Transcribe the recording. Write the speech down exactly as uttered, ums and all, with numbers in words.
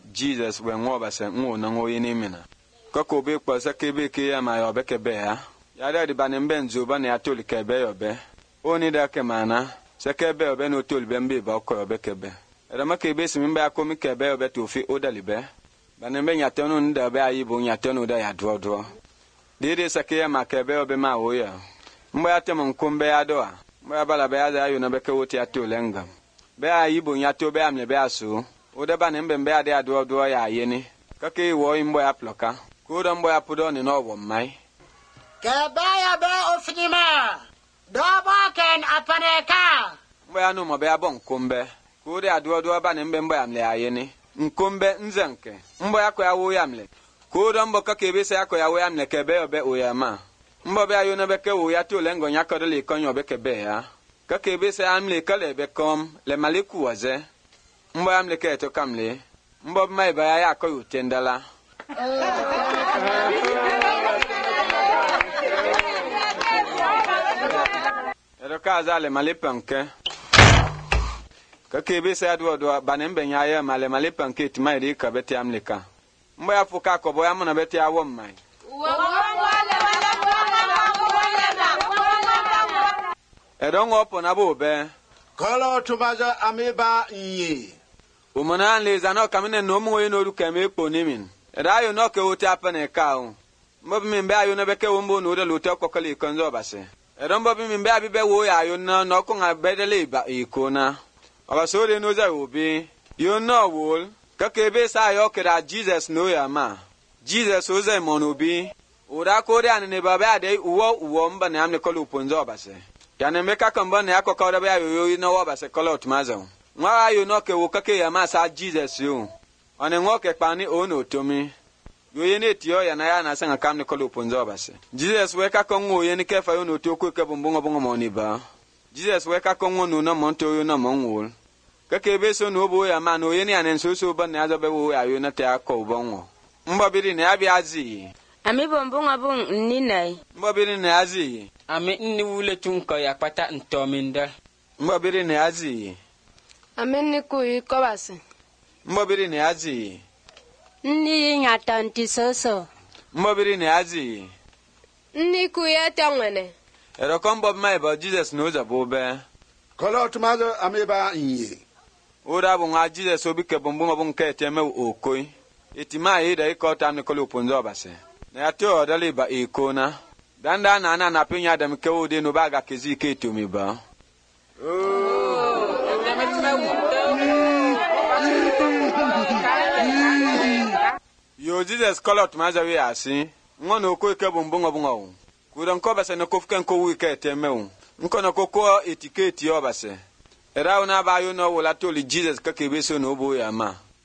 Jesus we ngo ba se ngo na ngo yini mina ko ko be kwa sa ke be ke ya ma yo be ke be ya ya da di banen ben zo ba ne atoli ke be yo be oni da ke mana se ke be yo be no toli be mbe ba ko yo be ke be era ma ke be simi ba ko mi ke be yo be to fi odali be banen ben ya tonu nda be ayi bo ya tonu da ya dro dro de de sa ke ya ma ke be yo be ma wo ya mbo ya temo nkombe ya do a mbo ya bala be ya da yo na be ke woti atolenga be ayi bo ya to be amle be aso Oda ba ne mbembe ade ado do ya yeni kake wo imbo ya ploka ko do mbo ya pudo ni no wo mai ke ba ya be ofinima do ba ken apaneka mbo ya no mo be abon kombe ko de ado do ba ne mbembe ya mle ayeni nkombe nzenke mbo ya ko ya wo ya mle ko do mbo kake be se ya ko ya wo ya mle ke be obe o ya ma mbo be ayo na be ke wo ya to lengo nya ko de le konyo be ke be ya kake be se amle kale be kom le maliku waze Mbo amle ke to kamle mbo mai ba ya ko utendala Ero kaza le malipanke ka kebe se adu do banen ben ya ya male malipanke ti mai ri ka beti amleka mbo ya fuka ko bo ya mona beti awo mai Ero ngopo na bo be Kolo tumaza ameba nyi Umana le zano kamine no mo yeno ru kame po nimin. Era yo no ke oti apane kaun. Mbo mi mbe ayo no be ke wombo no de lote kokole konzo base. Era mbo mi mbe abi be wo ya yo no no ko nga bedele ba ikona. Aba so de no za obi. Yo no wol. Ka ke be sa yo ke da Jesus no ya ma. Jesus o ze mo no bi. Ora ko de anene baba ade uwo uwo mba na amne kolo ponzo base. Ya ne meka kamba ne akoko da be ayo yo no wa base kolo otmazo. Nwa ayo no ke wo kake ya ma sa Jesus yo. One ngo ke pani ono tomi. Yo ye ne tio ya na ya na sanga kam ne kolo ponzo base. Jesus we ka kongo ye ne ke fa yo no to ko ke bombongo bongo moni ba. Jesus we ka kongo no na monto yo na monwol. Kake be so no bo ya ma no ye ne anen so so ba ne azo be wo ya yo na te akọ bongo. Mbo biri ne abi azi. Ami bombongo bon ni nai. Mbo biri ne azi. Ami ni wule tunko ya pata ntominda. Mbo biri ne azi. Ameni kui kobase. Mbobiri ne azi. Nni nyata nti soso. Mbobiri ne azi. Nni kui etangwene. Ero kombo mai ba Jesus no za bobe. Kolo tumaza ameba nyi Ora bu nga Jesus obi ke bombo bon ke teme okoi. Etima ida ikota ne kolo ponzo base. Na yato dali ba ikona. Danda na na na pinya dem ke ode no baga kezi ke tumi ba. Yo Jesus call out maza we asi ngono ko ke bombongo bongo ku don ko base no ko fuken ko wi ke temewu nko no ko ko etiquette yo base era una ba yo no wala to li Jesus ka ke be so no bo ya ma